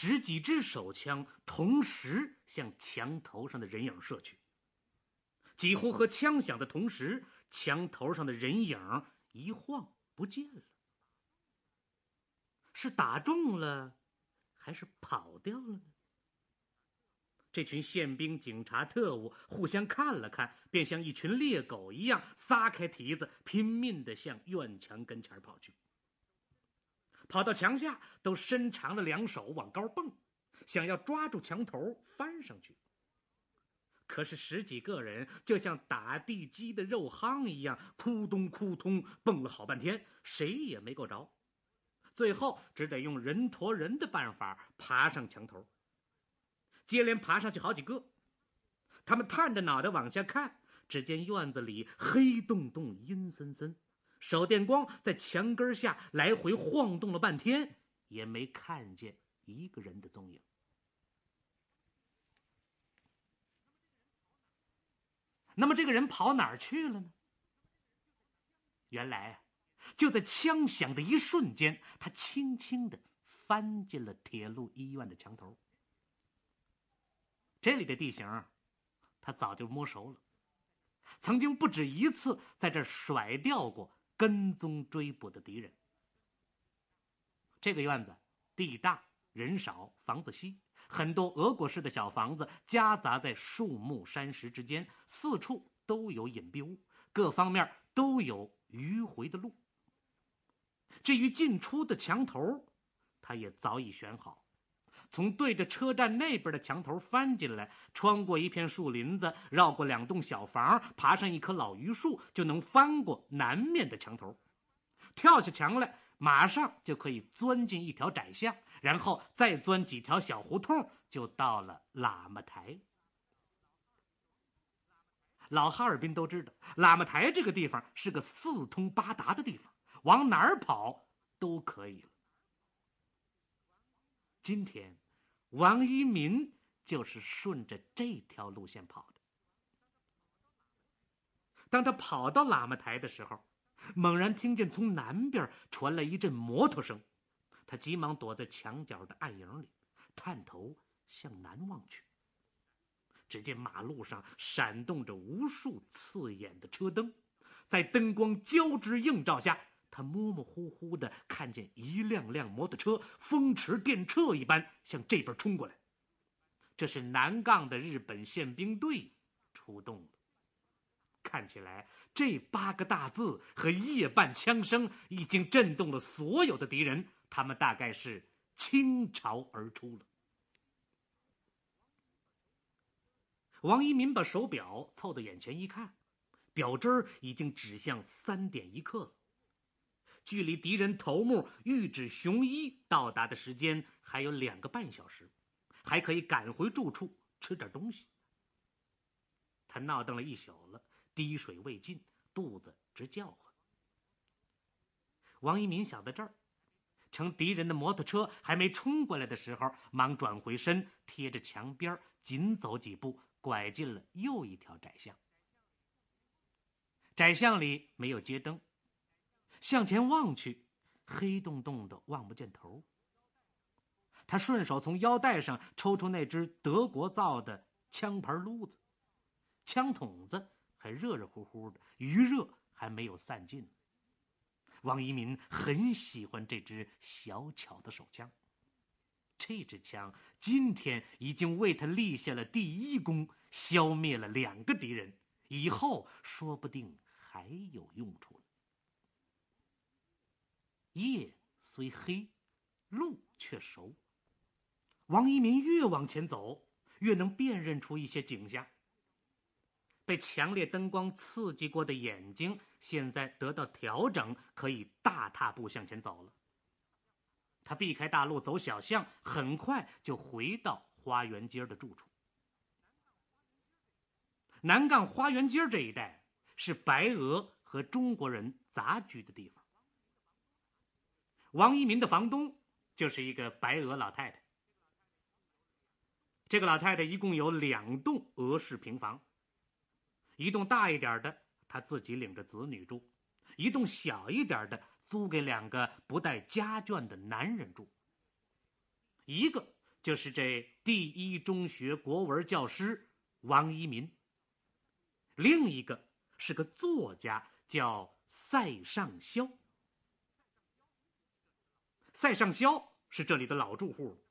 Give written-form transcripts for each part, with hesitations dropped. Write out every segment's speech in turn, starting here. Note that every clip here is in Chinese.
十几支手枪同时向墙头上的人影射去。几乎和枪响的同时，墙头上的人影一晃不见了。是打中了，还是跑掉了呢？这群宪兵、警察、特务互相看了看，便像一群猎狗一样撒开蹄子，拼命地向院墙跟前跑去。跑到墙下，都伸长了两手往高蹦，想要抓住墙头翻上去。可是十几个人就像打地鸡的肉夯一样，扑通扑通蹦了好半天，谁也没够着。最后只得用人驮人的办法爬上墙头。接连爬上去好几个，他们探着脑袋往下看，只见院子里黑洞洞阴森森，手电光在墙根下来回晃动了半天，也没看见一个人的踪影。那么这个人跑哪儿去了呢？原来就在枪响的一瞬间，他轻轻地翻进了铁路医院的墙头。这里的地形他早就摸熟了，曾经不止一次在这儿甩掉过跟踪追捕的敌人。这个院子地大人少，房子稀，很多俄国式的小房子夹杂在树木山石之间，四处都有隐蔽物，各方面都有迂回的路。至于进出的墙头，他也早已选好，从对着车站那边的墙头翻进来，穿过一片树林子，绕过两栋小房，爬上一棵老榆树，就能翻过南面的墙头。跳下墙来，马上就可以钻进一条窄巷，然后再钻几条小胡同，就到了喇嘛台。老哈尔滨都知道，喇嘛台这个地方是个四通八达的地方，往哪儿跑都可以了。今天王一民就是顺着这条路线跑的。当他跑到喇嘛台的时候，猛然听见从南边传来一阵摩托声，他急忙躲在墙角的暗影里，探头向南望去。只见马路上闪动着无数刺眼的车灯，在灯光交织映照下，他模模糊糊地看见一辆辆摩托车风驰电掣一般向这边冲过来。这是南赣的日本宪兵队出动了。看起来这8个大字和夜半枪声已经震动了所有的敌人，他们大概是倾巢而出了。王一民把手表凑到眼前一看，表针已经指向3点1刻了，距离敌人头目玉指雄一到达的时间还有2个半小时，还可以赶回住处吃点东西。他闹腾了一宿了，滴水未进，肚子直叫唤。王一民想到这儿，乘敌人的摩托车还没冲过来的时候，忙转回身，贴着墙边紧走几步，拐进了又一条窄巷。窄巷里没有街灯，向前望去，黑洞洞的望不见头。他顺手从腰带上抽出那只德国造的枪牌撸子，枪筒子还热热乎乎的，余热还没有散尽。王一民很喜欢这支小巧的手枪，这支枪今天已经为他立下了第1功，消灭了2个敌人，以后说不定还有用处呢。夜虽黑，路却熟。王一民越往前走，越能辨认出一些景象。被强烈灯光刺激过的眼睛现在得到调整，可以大踏步向前走了。他避开大路走小巷，很快就回到花园街的住处。南赣花园街这一带是白俄和中国人杂居的地方。王一民的房东就是一个白俄老太太。这个老太太一共有2栋俄式平房，一栋大一点的她自己领着子女住，一栋小一点的租给2个不带家眷的男人住。一个就是这第一中学国文教师王一民，另一个是个作家，叫塞尚肖。塞尚肖是这里的老住户，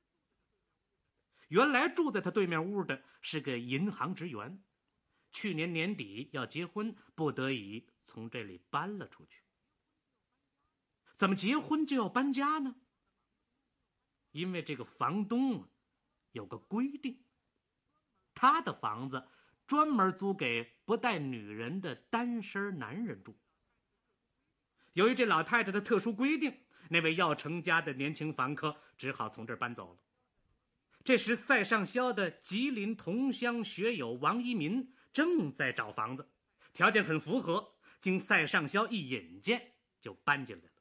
原来住在他对面屋的是个银行职员，去年年底要结婚，不得已从这里搬了出去。怎么结婚就要搬家呢？因为这个房东有个规定，他的房子专门租给不带女人的单身男人住。由于这老太太的特殊规定，那位要成家的年轻房客只好从这儿搬走了。这时塞尚肖的吉林同乡学友王一民正在找房子，条件很符合，经塞尚肖一引荐就搬进来了。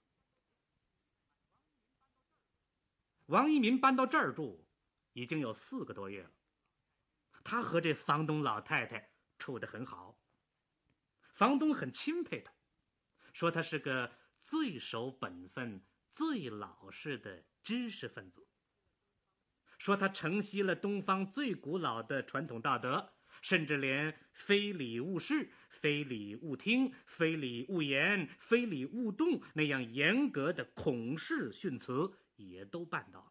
王一民搬到这儿住已经有4个多月了，他和这房东老太太处得很好，房东很钦佩他，说他是个最守本分、最老实的知识分子，说他承袭了东方最古老的传统道德，甚至连非礼勿视、非礼勿听、非礼勿言、非礼勿动那样严格的孔氏训词也都办到了。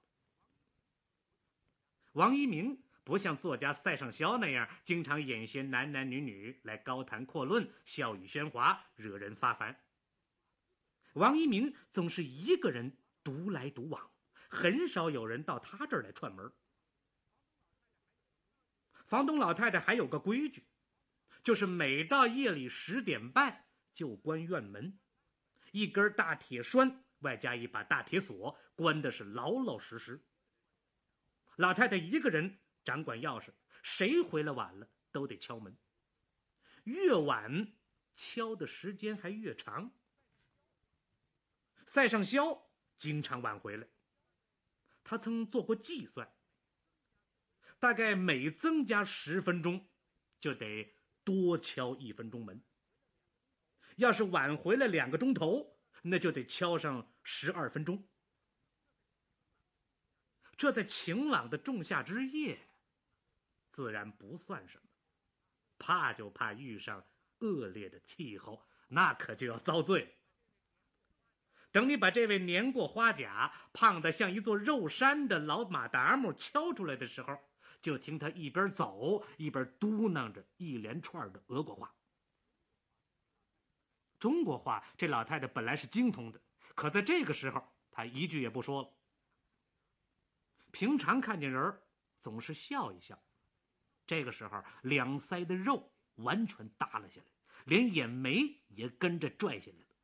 王一民不像作家塞尚肖那样经常引些男男女女来高谈阔论，笑语喧哗，惹人发烦。王一民总是一个人独来独往，很少有人到他这儿来串门。房东老太太还有个规矩，就是每到夜里10点半就关院门，一根大铁栓外加一把大铁锁，关的是老老实实。老太太一个人掌管钥匙，谁回来晚了都得敲门，越晚敲的时间还越长。塞尚肖经常晚回来，他曾做过计算，大概每增加10分钟就得多敲1分钟门，要是晚回来2个钟头，那就得敲上12分钟。这在晴朗的仲夏之夜自然不算什么，怕就怕遇上恶劣的气候，那可就要遭罪了。等你把这位年过花甲、胖得像一座肉山的老马达木敲出来的时候，就听他一边走一边嘟囔着一连串的俄国话。中国话这老太太本来是精通的，可在这个时候她一句也不说了。平常看见人总是笑一笑，这个时候两腮的肉完全耷了下来，连眼眉也跟着拽下来了。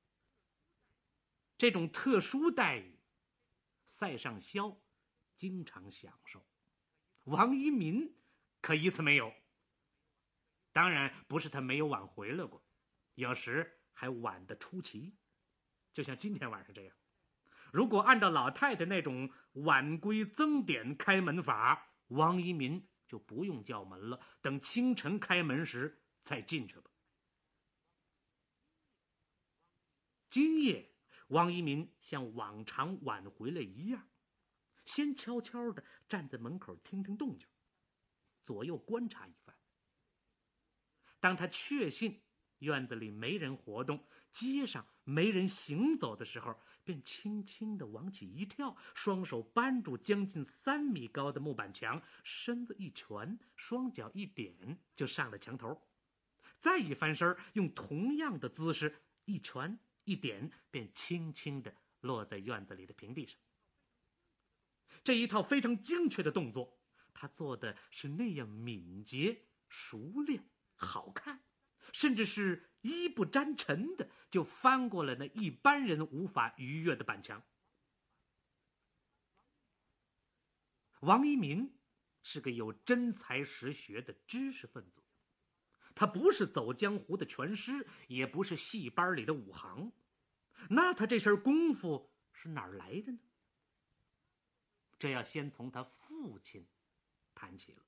这种特殊待遇，塞尚肖经常享受，王一民可一次没有。当然不是他没有晚回来过，有时还晚得出奇，就像今天晚上这样。如果按照老太太那种晚归增点开门法，王一民就不用叫门了，等清晨开门时再进去吧。今夜王一民像往常晚回来一样，先悄悄地站在门口听听动静，左右观察一番。当他确信院子里没人活动，街上没人行走的时候，便轻轻地往起一跳，双手扳住将近3米高的木板墙，身子一蜷，双脚一点，就上了墙头。再一翻身，用同样的姿势一蜷一点，便轻轻地落在院子里的平地上。这一套非常精确的动作，他做的是那样敏捷、熟练、好看，甚至是衣不沾尘的就翻过了那一般人无法逾越的板墙。王一民是个有真才实学的知识分子，他不是走江湖的拳师，也不是戏班里的武行，那他这身功夫是哪儿来的呢？这要先从他父亲谈起了。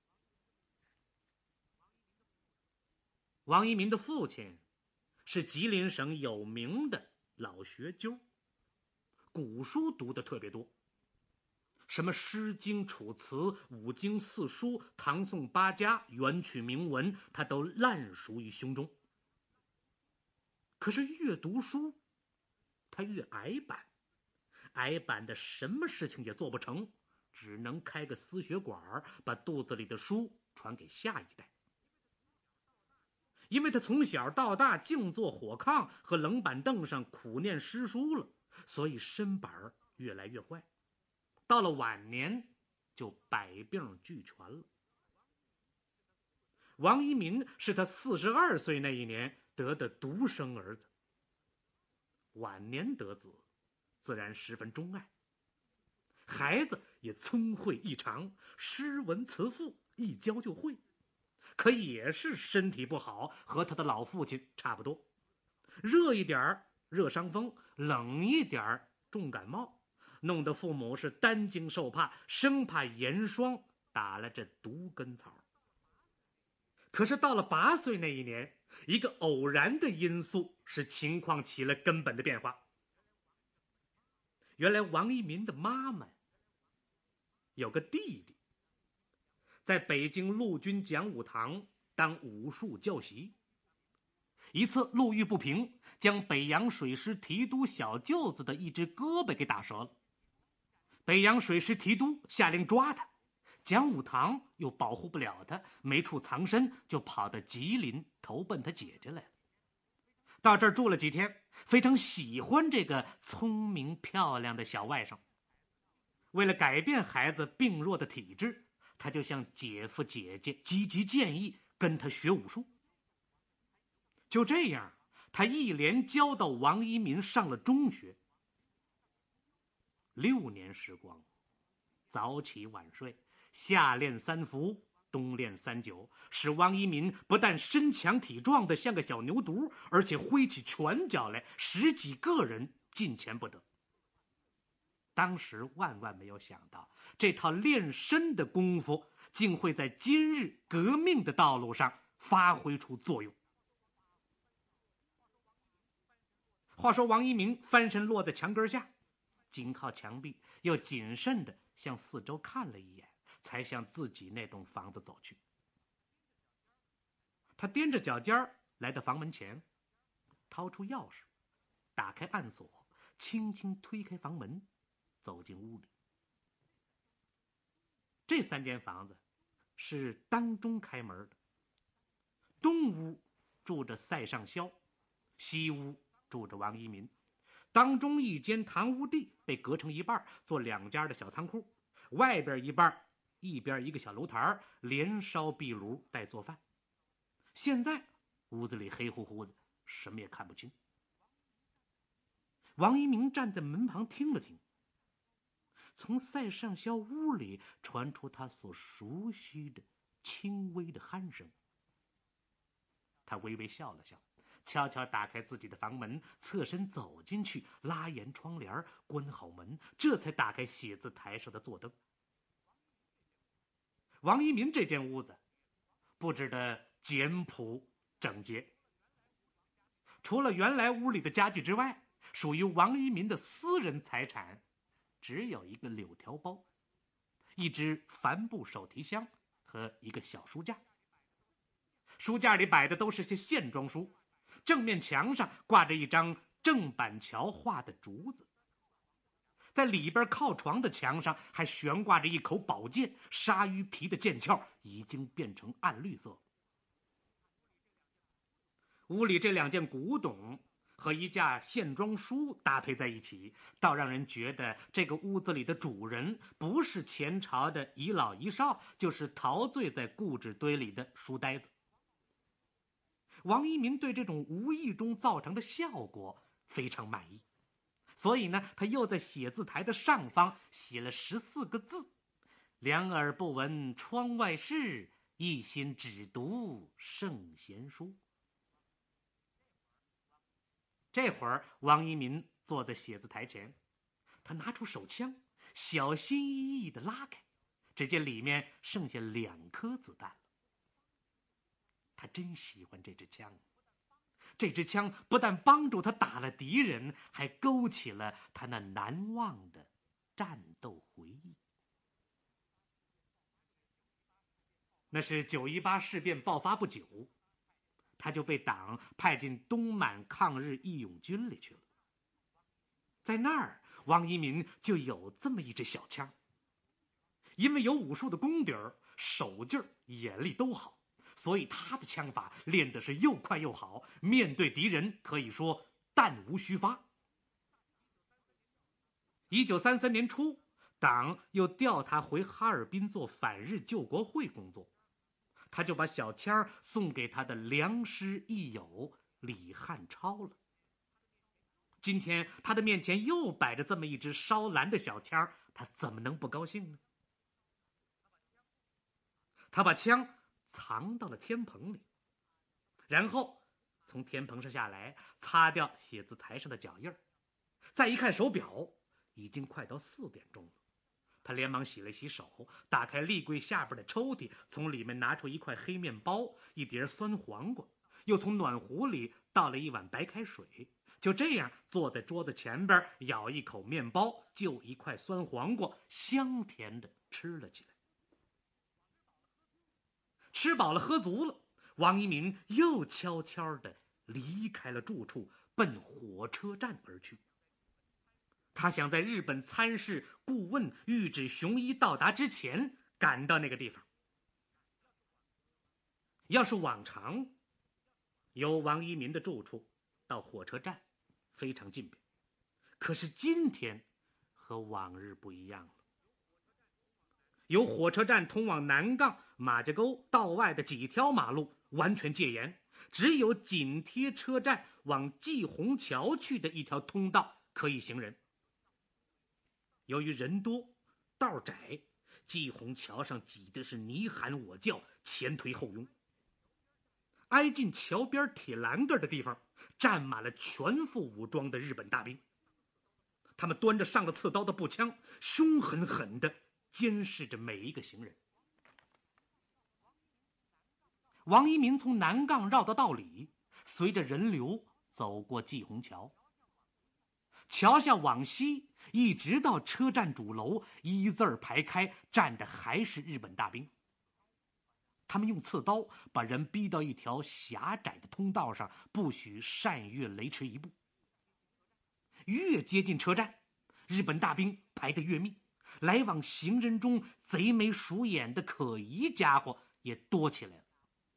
王一民的父亲是吉林省有名的老学究，古书读得特别多。 什么《诗经》《楚辞》五经四书、唐宋八家、元曲铭文，他都烂熟于胸中。可是越读书，他越矮板，矮板的什么事情也做不成，只能开个私学馆，把肚子里的书传给下一代。因为他从小到大静坐火炕和冷板凳上苦念诗书了，所以身板越来越坏，到了晚年就百病俱全了。王一民是他42岁那一年得的独生儿子，晚年得子，自然十分钟爱。孩子也聪慧异常，诗文词赋一教就会，可也是身体不好，和他的老父亲差不多。热一点热伤风，冷一点重感冒，弄得父母是担惊受怕，生怕严霜打了这毒根草。可是到了8岁那一年，一个偶然的因素使情况起了根本的变化。原来王一民的妈妈有个弟弟，在北京陆军讲武堂当武术教习。一次路遇不平，将北洋水师提督小舅子的一只胳膊给打折了。北洋水师提督下令抓他，讲武堂又保护不了他，没处藏身，就跑到吉林投奔他姐姐来了。到这儿住了几天，非常喜欢这个聪明漂亮的小外甥。为了改变孩子病弱的体质，他就向姐夫姐姐积极建议跟他学武术。就这样，他一连教到王一民上了中学。6年时光，早起晚睡，夏练3伏，冬练3九，使王一民不但身强体壮的像个小牛犊，而且挥起拳脚来10几个人近前不得。当时万万没有想到，这套练身的功夫竟会在今日革命的道路上发挥出作用。话说王一民翻身落在墙根下，紧靠墙壁，又谨慎地向四周看了一眼，才向自己那栋房子走去。他踮着脚尖来到房门前，掏出钥匙，打开暗锁，轻轻推开房门，走进屋里。这3间房子是当中开门的，东屋住着赛上校，西屋住着王一民。当中一间堂屋地被隔成一半，做2家的小仓库，外边一半，一边一个小炉台，连烧壁炉带做饭。现在屋子里黑乎乎的，什么也看不清。王一鸣站在门旁听了听，从赛上校屋里传出他所熟悉的轻微的鼾声。他微微笑了笑，悄悄打开自己的房门，侧身走进去，拉严窗帘，关好门，这才打开写字台上的座灯。王一民这间屋子布置得简朴整洁，除了原来屋里的家具之外，属于王一民的私人财产只有一个柳条包，一只帆布手提箱和一个小书架。书架里摆的都是些线装书，正面墙上挂着一张郑板桥画的竹子，在里边靠床的墙上还悬挂着一口宝剑，鲨鱼皮的剑鞘已经变成暗绿色。屋里这2件古董和一架线装书搭配在一起，倒让人觉得这个屋子里的主人不是前朝的遗老遗少，就是陶醉在故纸堆里的书呆子。王一民对这种无意中造成的效果非常满意，所以呢，他又在写字台的上方写了14个字：两耳不闻窗外事，一心只读圣贤书。这会儿王一民坐在写字台前，他拿出手枪，小心翼翼地拉开，只见里面剩下2颗子弹了。他真喜欢这支枪，这支枪不但帮助他打了敌人，还勾起了他那难忘的战斗回忆。 那是9·18事变爆发不久，他就被党派进东满抗日义勇军里去了。在那儿，王一民就有这么一支小枪。因为有武术的功底儿，手劲儿、眼力都好，所以他的枪法练得是又快又好，面对敌人可以说弹无虚发。1933年初，党又调他回哈尔滨做反日救国会工作，他就把小枪送给他的良师益友李汉超了。今天他的面前又摆着这么一支烧蓝的小枪，他怎么能不高兴呢？他把枪藏到了天棚里，然后从天棚上下来，擦掉写字台上的脚印儿。再一看手表，已经快到4点钟了。他连忙洗了洗手，打开立柜下边的抽屉，从里面拿出一块黑面包、一碟酸黄瓜，又从暖壶里倒了一碗白开水。就这样坐在桌子前边，咬一口面包，就一块酸黄瓜，香甜的吃了起来。吃饱了喝足了，王一民又悄悄地离开了住处，奔火车站而去。他想在日本参事顾问玉指雄一到达之前赶到那个地方。要是往常，由王一民的住处到火车站非常近便，可是今天和往日不一样了。由火车站通往南杠、马家沟道外的几条马路完全戒严，只有紧贴车站往季红桥去的一条通道可以行人。由于人多道窄，季红桥上挤的是你喊我叫，前推后拥。挨近桥边铁栏杆的地方站满了全副武装的日本大兵，他们端着上了刺刀的步枪，凶狠狠地监视着每一个行人。王一民从南杠绕到道里，随着人流走过季红桥。桥下往西一直到车站主楼，一字排开，站的还是日本大兵。他们用刺刀把人逼到一条狭窄的通道上，不许擅越雷池一步。越接近车站，日本大兵排得越密，来往行人中贼眉鼠眼的可疑家伙也多起来了。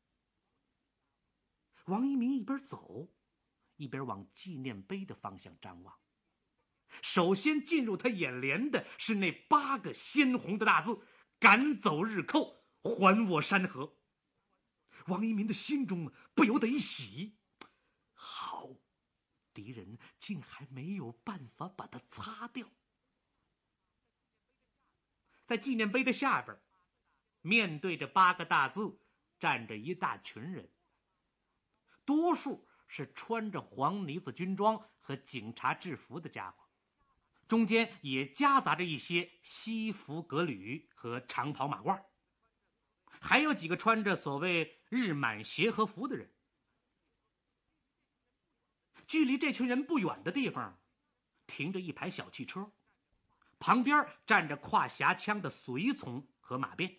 王一民一边走，一边往纪念碑的方向张望。首先进入他眼帘的是那8个鲜红的大字：赶走日寇，还我山河。王一民的心中不由得一喜，好，敌人竟还没有办法把它擦掉。在纪念碑的下边，面对着8个大字，站着一大群人，多数是穿着黄呢子军装和警察制服的家伙，中间也夹杂着一些西服革履和长袍马褂，还有几个穿着所谓日满协和服的人。距离这群人不远的地方停着一排小汽车，旁边站着挎匣枪的随从和马便。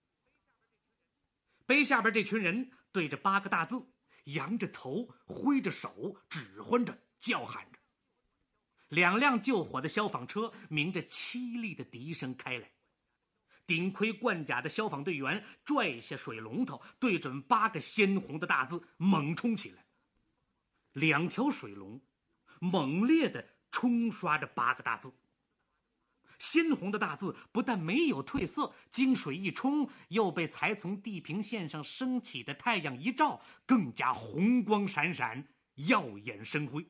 碑下边这群人对着8个大字，扬着头，挥着手，指挥着，叫喊着。2辆救火的消防车鸣着凄厉的笛声开来，顶盔贯甲的消防队员拽下水龙头，对准8个鲜红的大字猛冲起来。2条水龙猛烈地冲刷着8个大字，鲜红的大字不但没有褪色，经水一冲，又被才从地平线上升起的太阳一照，更加红光闪闪，耀眼生辉。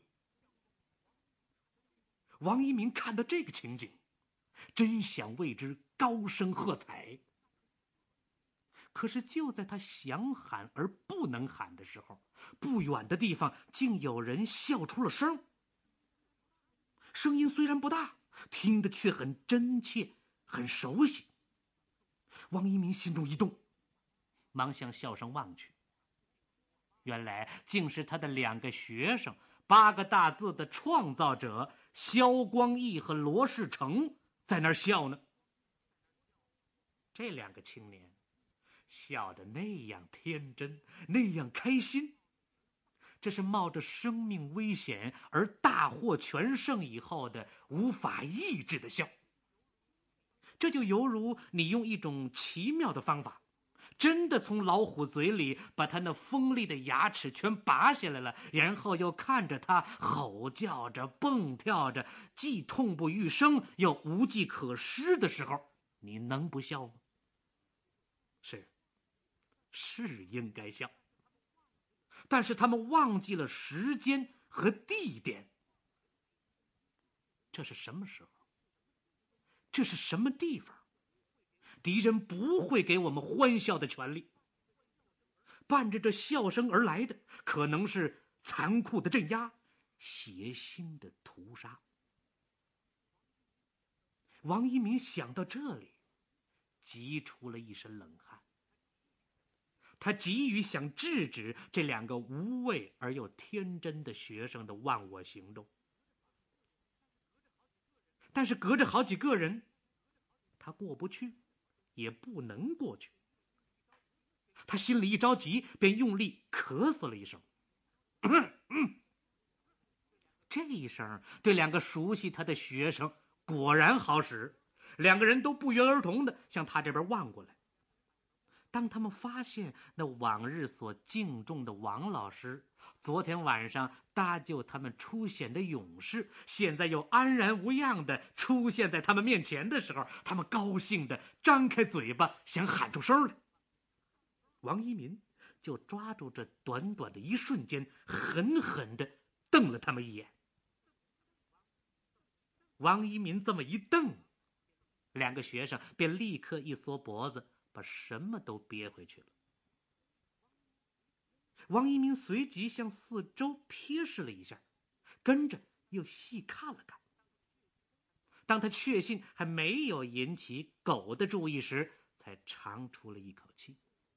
王一民看到这个情景，真想为之高声喝彩。可是就在他想喊而不能喊的时候，不远的地方竟有人笑出了声。声音虽然不大，听得却很真切，很熟悉。王一民心中一动，忙向笑声望去，原来竟是他的2个学生，8个大字的创造者萧光义和罗世成在那儿笑呢。这2个青年笑得那样天真，那样开心。这是冒着生命危险而大获全胜以后的无法抑制的笑。这就犹如你用一种奇妙的方法，真的从老虎嘴里把它那锋利的牙齿全拔下来了，然后又看着它吼叫着蹦跳着，既痛不欲生又无计可施的时候，你能不笑吗？是应该笑。但是他们忘记了时间和地点。这是什么时候？这是什么地方？敌人不会给我们欢笑的权利。伴着这笑声而来的，可能是残酷的镇压，血腥的屠杀。王一民想到这里，急出了一身冷汗。他急于想制止这两个无畏而又天真的学生的忘我行动，但是隔着好几个人，他过不去，也不能过去。他心里一着急，便用力咳嗽了一声。这一声对两个熟悉他的学生果然好使，两个人都不约而同的向他这边望过来。当他们发现那往日所敬重的王老师，昨天晚上搭救他们出险的勇士，现在又安然无恙的出现在他们面前的时候，他们高兴的张开嘴巴想喊出声来。王一民就抓住这短短的一瞬间，狠狠的瞪了他们一眼。王一民这么一瞪，两个学生便立刻一缩脖子，把什么都憋回去了。王一民随即向四周瞥视了一下，跟着又细看了看。当他确信还没有引起狗的注意时，才长出了一口气。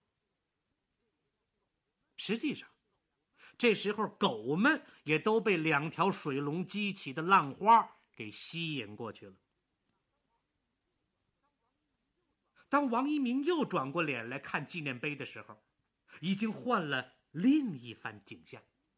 实际上，这时候狗们也都被两条水龙激起的浪花给吸引过去了。当王一鸣又转过脸来看纪念碑的时候，已经换了另一番景象。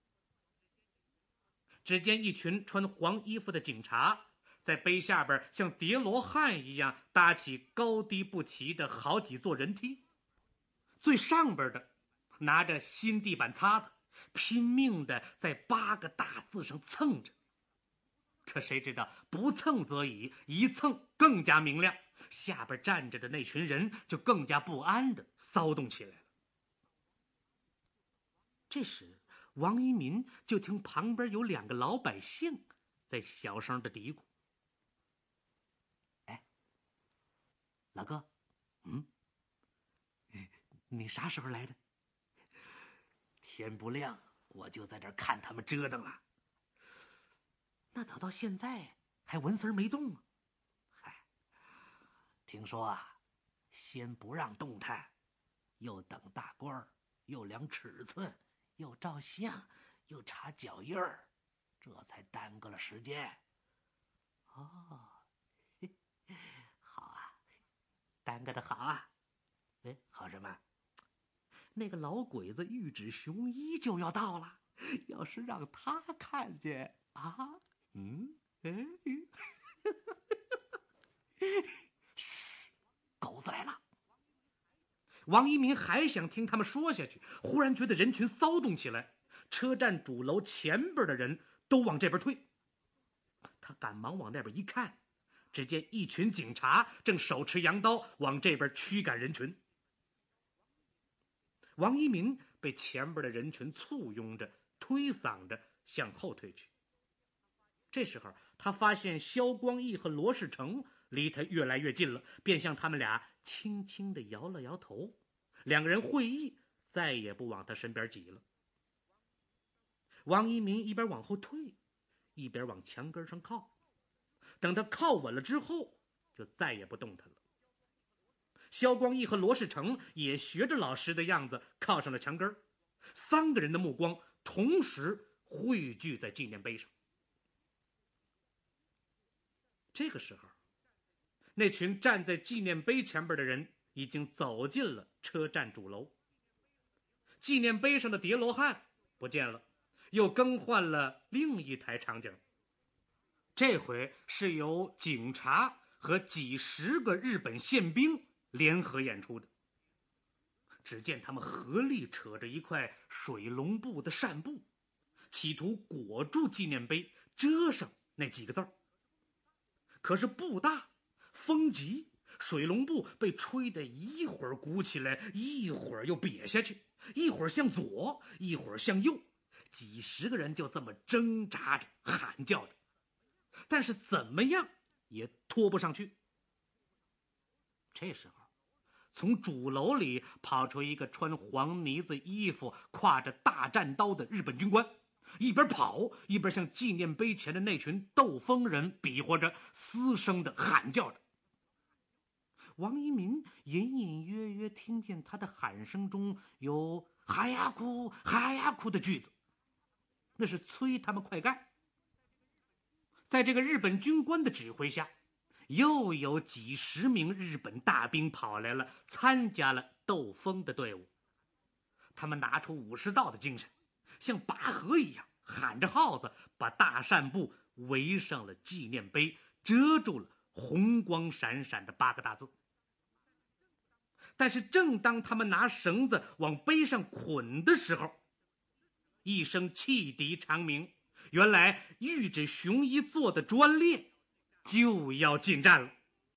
只见一群穿黄衣服的警察在碑下边像叠罗汉一样搭起高低不齐的好几座人梯，最上边的拿着新地板擦子，拼命的在8个大字上蹭着。可谁知道不蹭则已，一蹭更加明亮，下边站着的那群人就更加不安的骚动起来了。这时王一民就听旁边有2个老百姓在小声的嘀咕：“哎，老哥，你啥时候来的？天不亮我就在这儿看他们折腾了。那早到现在还纹丝没动啊？嗨，听说啊，先不让动弹，又等大官儿，又量尺寸，又照相，又查脚印儿，这才耽搁了时间。哦，好啊，耽搁的好啊。哎，好什么？那个老鬼子玉指雄一就要到了，要是让他看见啊，嘘，狗子来了。王一鸣还想听他们说下去，忽然觉得人群骚动起来，车站主楼前边的人都往这边退。他赶忙往那边一看，只见一群警察正手持洋刀往这边驱赶人群。王一民被前边的人群簇拥着推搡着向后退去。这时候他发现萧光义和罗世成离他越来越近了，便向他们俩轻轻地摇了摇头。2个人会意，再也不往他身边挤了。王一民一边往后退，一边往墙根上靠。等他靠稳了之后，就再也不动弹了。萧光义和罗世成也学着老师的样子靠上了墙根。3个人的目光同时汇聚在纪念碑上。这个时候，那群站在纪念碑前边的人已经走进了车站主楼。纪念碑上的叠罗汉不见了，又更换了另一台场景。这回是由警察和几十个日本宪兵联合演出的。只见他们合力扯着一块水龙布的扇布，企图裹住纪念碑，遮上那几个字儿。可是布大风急，水龙布被吹得一会儿鼓起来，一会儿又瘪下去，一会儿向左，一会儿向右，几十个人就这么挣扎着喊叫着，但是怎么样也拖不上去。这时候从主楼里跑出一个穿黄呢子衣服、挎着大战刀的日本军官，一边跑一边向纪念碑前的那群斗疯人比划着，嘶声的喊叫着。王一民隐隐约约听见他的喊声中有哈呀哭哈呀哭的句子，那是催他们快干。在这个日本军官的指挥下，又有几十名日本大兵跑来了，参加了斗疯的队伍。他们拿出武士道的精神，像拔河一样喊着号子，把大扇布围上了纪念碑，遮住了红光闪闪的8个大字。但是正当他们拿绳子往碑上捆的时候，一声汽笛长鸣，原来御制雄一座的专列就要进站了。